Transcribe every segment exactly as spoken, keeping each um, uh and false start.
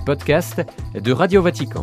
podcasts de Radio Vatican.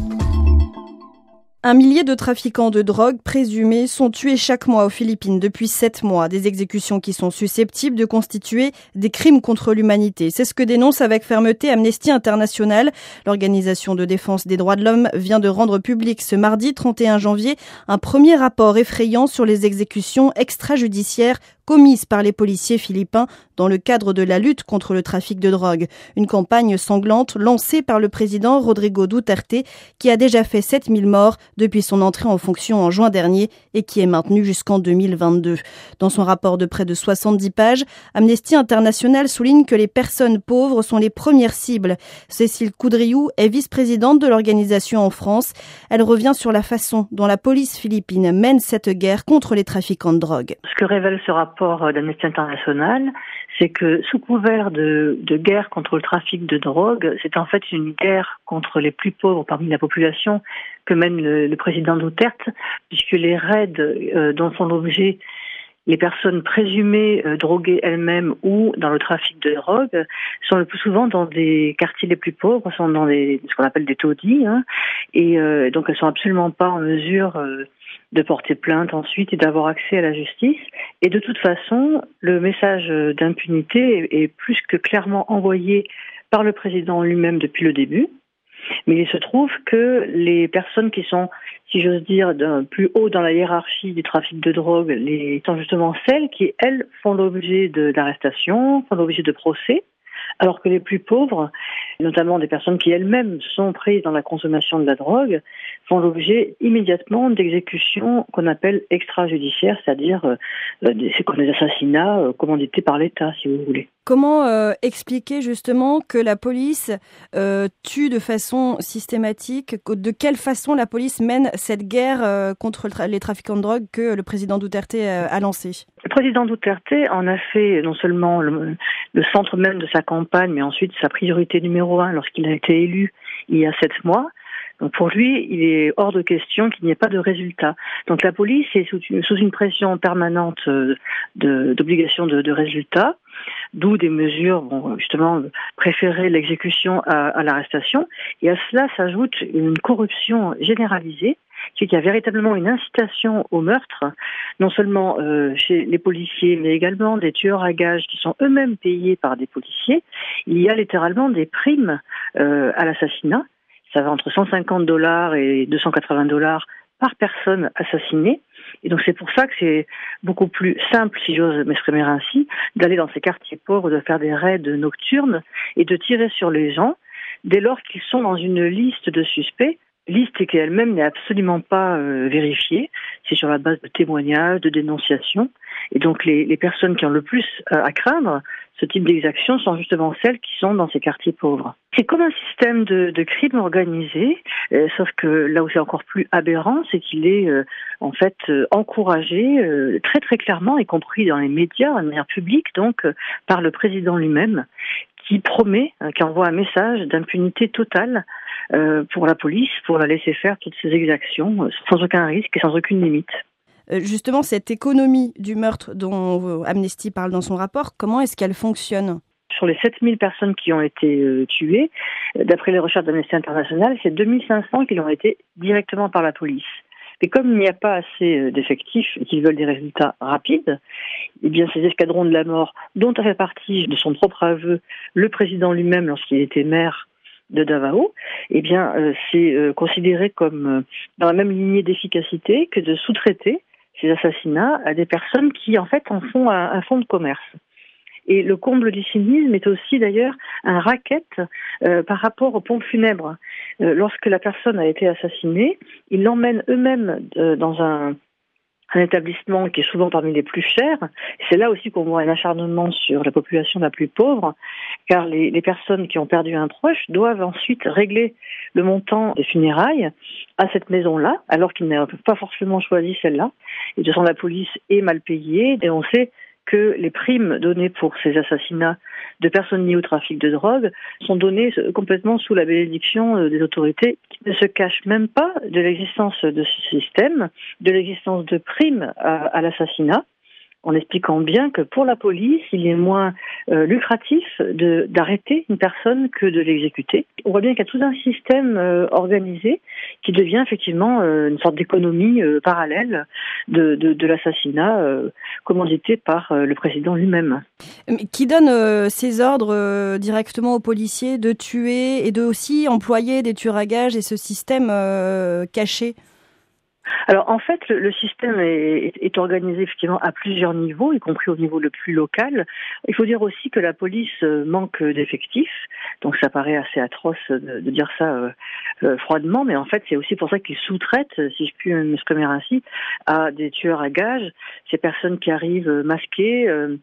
Un millier de trafiquants de drogue présumés sont tués chaque mois aux Philippines depuis sept mois. Des exécutions qui sont susceptibles de constituer des crimes contre l'humanité. C'est ce que dénonce avec fermeté Amnesty International. L'organisation de défense des droits de l'homme vient de rendre public ce mardi trente et un janvier un premier rapport effrayant sur les exécutions extrajudiciaires commises par les policiers philippins dans le cadre de la lutte contre le trafic de drogue. Une campagne sanglante lancée par le président Rodrigo Duterte qui a déjà fait sept mille morts depuis son entrée en fonction en juin dernier et qui est maintenue jusqu'en deux mille vingt-deux. Dans son rapport de près de soixante-dix pages, Amnesty International souligne que les personnes pauvres sont les premières cibles. Cécile Coudriou est vice-présidente de l'organisation en France. Elle revient sur la façon dont la police philippine mène cette guerre contre les trafiquants de drogue. Ce que révèle ce rapport d'Amnesty International, c'est que sous couvert de, de guerre contre le trafic de drogue, c'est en fait une guerre contre les plus pauvres parmi la population que mène le, le président Duterte, puisque les raids euh, dont font l'objet les personnes présumées euh, droguées elles-mêmes ou dans le trafic de drogue sont le plus souvent dans des quartiers les plus pauvres, sont dans des, ce qu'on appelle des taudis, hein, et euh, donc elles sont absolument pas en mesure euh, de porter plainte ensuite et d'avoir accès à la justice. Et de toute façon, le message d'impunité est plus que clairement envoyé par le président lui-même depuis le début. Mais il se trouve que les personnes qui sont, si j'ose dire, d'un plus haut dans la hiérarchie du trafic de drogue, les, sont justement celles qui, elles, font l'objet de, d'arrestations, font l'objet de procès, alors que les plus pauvres, notamment des personnes qui elles-mêmes sont prises dans la consommation de la drogue, font l'objet immédiatement d'exécutions qu'on appelle extrajudiciaires, c'est-à-dire euh, des, c'est comme des assassinats euh, commandités par l'État, si vous voulez. Comment euh, expliquer justement que la police euh, tue de façon systématique, de quelle façon la police mène cette guerre euh, contre tra- les trafiquants de drogue que le président Duterte euh, a lancée ? Le président Duterte en a fait non seulement le, le centre même de sa campagne, mais ensuite sa priorité numéro un lorsqu'il a été élu il y a sept mois. Donc pour lui, il est hors de question qu'il n'y ait pas de résultat. Donc la police est sous une, sous une pression permanente de, d'obligation de, de résultats, d'où des mesures, bon, justement, préférer l'exécution à, à l'arrestation. Et à cela s'ajoute une corruption généralisée, c'est qu'il y a véritablement une incitation au meurtre, non seulement euh, chez les policiers, mais également des tueurs à gages qui sont eux-mêmes payés par des policiers. Il y a littéralement des primes euh, à l'assassinat. Ça va entre cent cinquante dollars et deux cent quatre-vingts dollars par personne assassinée. Et donc c'est pour ça que c'est beaucoup plus simple, si j'ose m'exprimer ainsi, d'aller dans ces quartiers pauvres, de faire des raids nocturnes et de tirer sur les gens dès lors qu'ils sont dans une liste de suspects, liste qui elle-même n'est absolument pas euh, vérifiée. C'est sur la base de témoignages, de dénonciations. Et donc les, les personnes qui ont le plus euh, à craindre ce type d'exactions sont justement celles qui sont dans ces quartiers pauvres. C'est comme un système de, de crime organisé, euh, sauf que là où c'est encore plus aberrant, c'est qu'il est euh, en fait euh, encouragé euh, très très clairement, y compris dans les médias, de manière publique, donc euh, par le président lui-même, qui promet, euh, qui envoie un message d'impunité totale euh, pour la police, pour la laisser faire toutes ces exactions euh, sans aucun risque et sans aucune limite. Justement, cette économie du meurtre dont Amnesty parle dans son rapport, comment est-ce qu'elle fonctionne ? Sur les sept mille personnes qui ont été euh, tuées, d'après les recherches d'Amnesty International, c'est deux mille cinq cents qui l'ont été directement par la police. Mais comme il n'y a pas assez d'effectifs et qu'ils veulent des résultats rapides, eh bien ces escadrons de la mort, dont a fait partie de son propre aveu le président lui-même lorsqu'il était maire de Davao, eh bien euh, c'est euh, considéré comme euh, dans la même lignée d'efficacité que de sous-traiter ces assassinats à des personnes qui en fait en font un, un fonds de commerce. Et le comble du cynisme est aussi d'ailleurs un racket euh, par rapport aux pompes funèbres. Euh, lorsque la personne a été assassinée, ils l'emmènent eux-mêmes euh, dans un, un établissement qui est souvent parmi les plus chers. C'est là aussi qu'on voit un acharnement sur la population la plus pauvre, car les, les personnes qui ont perdu un proche doivent ensuite régler le montant des funérailles à cette maison-là, alors qu'ils n'ont pas forcément choisi celle-là. Et de toute façon, la police est mal payée, et on sait que les primes données pour ces assassinats de personnes liées au trafic de drogue sont données complètement sous la bénédiction des autorités qui ne se cachent même pas de l'existence de ce système, de l'existence de primes à, à l'assassinat. en expliquant bien que pour la police, il est moins euh, lucratif de, d'arrêter une personne que de l'exécuter. On voit bien qu'il y a tout un système euh, organisé qui devient effectivement euh, une sorte d'économie euh, parallèle de, de, de l'assassinat euh, commandité par euh, le président lui-même. Mais qui donne euh, ces ordres euh, directement aux policiers de tuer et de aussi employer des tueurs à gages et ce système euh, caché? Alors en fait, le, le système est, est organisé effectivement à plusieurs niveaux, y compris au niveau le plus local. Il faut dire aussi que la police manque d'effectifs, donc ça paraît assez atroce de, de dire ça euh, euh, froidement, mais en fait c'est aussi pour ça qu'ils sous-traitent, si je puis m'exprimer ainsi, à des tueurs à gages, ces personnes qui arrivent masquées euh,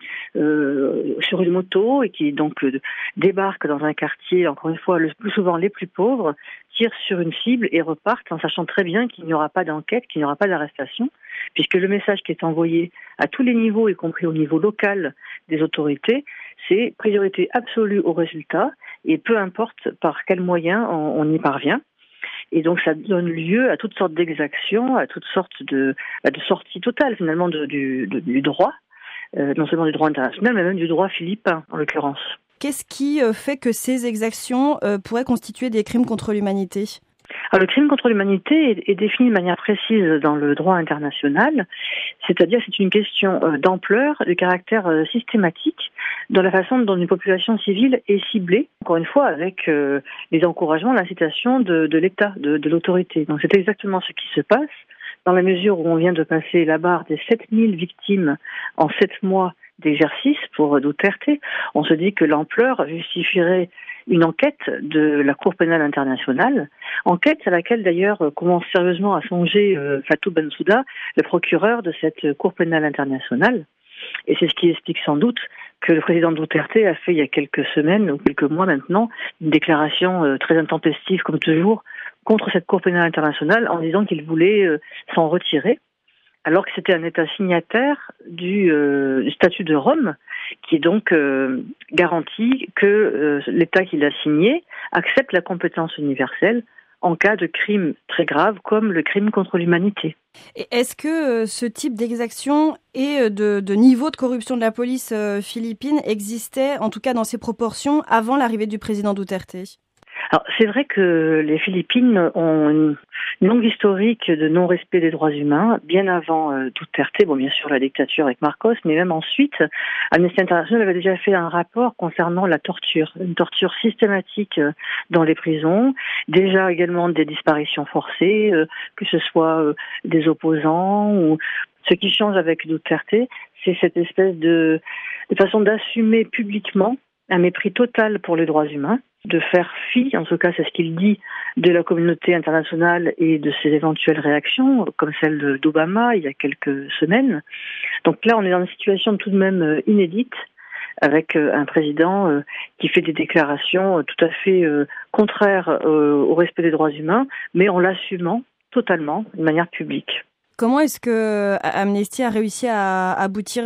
euh, sur une moto et qui donc euh, débarquent dans un quartier, encore une fois, le plus souvent les plus pauvres, tirent sur une cible et repartent en sachant très bien qu'il n'y aura pas d'enquête, qu'il n'y aura pas d'arrestation, puisque le message qui est envoyé à tous les niveaux, y compris au niveau local des autorités, c'est priorité absolue au résultat et peu importe par quels moyens on, on y parvient. Et donc ça donne lieu à toutes sortes d'exactions, à toutes sortes de, de sorties totales finalement de, du, de, du droit, euh, non seulement du droit international, mais même du droit philippin en l'occurrence. Qu'est-ce qui fait que ces exactions euh, pourraient constituer des crimes contre l'humanité ? Alors, le crime contre l'humanité est, est défini de manière précise dans le droit international, c'est-à-dire c'est une question euh, d'ampleur, de caractère euh, systématique, dans la façon dont une population civile est ciblée, encore une fois avec euh, les encouragements, l'incitation de, de l'État, de, de l'autorité. Donc c'est exactement ce qui se passe, dans la mesure où on vient de passer la barre des sept mille victimes en sept mois d'exercice pour Duterte. On se dit que l'ampleur justifierait une enquête de la Cour pénale internationale, enquête à laquelle d'ailleurs commence sérieusement à songer euh, Fatou Bensouda, le procureur de cette Cour pénale internationale. Et c'est ce qui explique sans doute que le président Duterte a fait il y a quelques semaines ou quelques mois maintenant une déclaration euh, très intempestive comme toujours contre cette Cour pénale internationale en disant qu'il voulait euh, s'en retirer, alors que c'était un État signataire du, euh, du statut de Rome, qui est donc euh, garantit que euh, l'État qui l'a signé accepte la compétence universelle en cas de crime très grave comme le crime contre l'humanité. Et est-ce que euh, ce type d'exaction et de, de niveau de corruption de la police euh, philippine existait, en tout cas dans ces proportions, avant l'arrivée du président Duterte ? Alors, c'est vrai que les Philippines ont une longue historique de non-respect des droits humains, bien avant euh, Duterte, bon bien sûr la dictature avec Marcos, mais même ensuite, Amnesty International avait déjà fait un rapport concernant la torture, une torture systématique euh, dans les prisons, déjà également des disparitions forcées, euh, que ce soit euh, des opposants ou ce qui change avec Duterte, c'est cette espèce de, de façon d'assumer publiquement un mépris total pour les droits humains, de faire fi, en tout cas c'est ce qu'il dit, de la communauté internationale et de ses éventuelles réactions, comme celle d'Obama il y a quelques semaines. Donc là on est dans une situation tout de même inédite, avec un président qui fait des déclarations tout à fait contraires au respect des droits humains, mais en l'assumant totalement, de manière publique. Comment est-ce que Amnesty a réussi à aboutir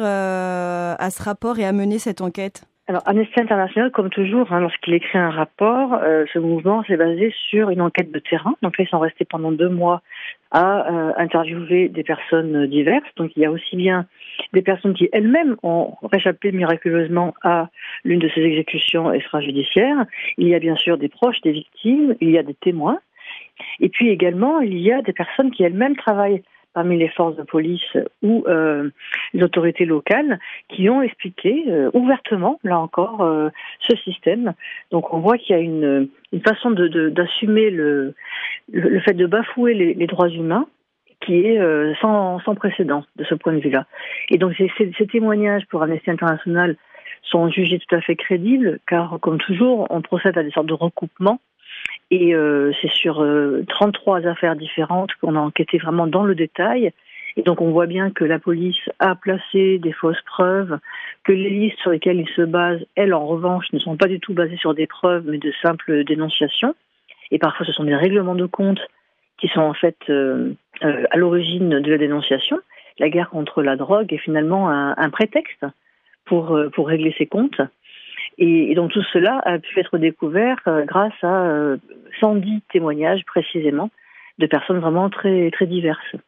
à ce rapport et à mener cette enquête ? Alors, Amnesty International, comme toujours, hein, lorsqu'il écrit un rapport, euh, ce mouvement s'est basé sur une enquête de terrain. Donc là, ils sont restés pendant deux mois à euh, interviewer des personnes diverses. Donc il y a aussi bien des personnes qui elles-mêmes ont réchappé miraculeusement à l'une de ces exécutions extrajudiciaires. Il y a bien sûr des proches des victimes, il y a des témoins. Et puis également, il y a des personnes qui elles-mêmes travaillent parmi les forces de police ou euh, les autorités locales qui ont expliqué euh, ouvertement, là encore, euh, ce système. Donc on voit qu'il y a une, une façon de, de, d'assumer le, le, le fait de bafouer les, les droits humains qui est euh, sans, sans précédent de ce point de vue-là. Et donc ces, ces, ces témoignages pour Amnesty International sont jugés tout à fait crédibles, car comme toujours, on procède à des sortes de recoupements. Et euh, c'est sur euh, trente-trois affaires différentes qu'on a enquêté vraiment dans le détail. Et donc on voit bien que la police a placé des fausses preuves, que les listes sur lesquelles ils se basent, elles en revanche, ne sont pas du tout basées sur des preuves, mais de simples dénonciations. Et parfois ce sont des règlements de compte qui sont en fait euh, euh, à l'origine de la dénonciation. La guerre contre la drogue est finalement un, un prétexte pour, euh, pour régler ses comptes. Et, et donc tout cela a pu être découvert euh, grâce à euh, cent dix témoignages précisément de personnes vraiment très, très diverses.